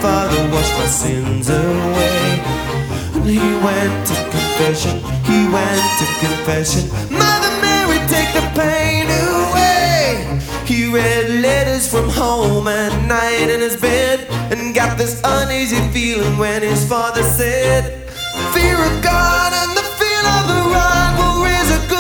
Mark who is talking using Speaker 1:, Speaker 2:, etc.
Speaker 1: Father, wash my sins away. And he went to confession, he went to confession. Mother Mary, take the pain away. He read letters from home at night in his bed, and got this uneasy feeling when his father said, fear of God and the feel of the right will raise a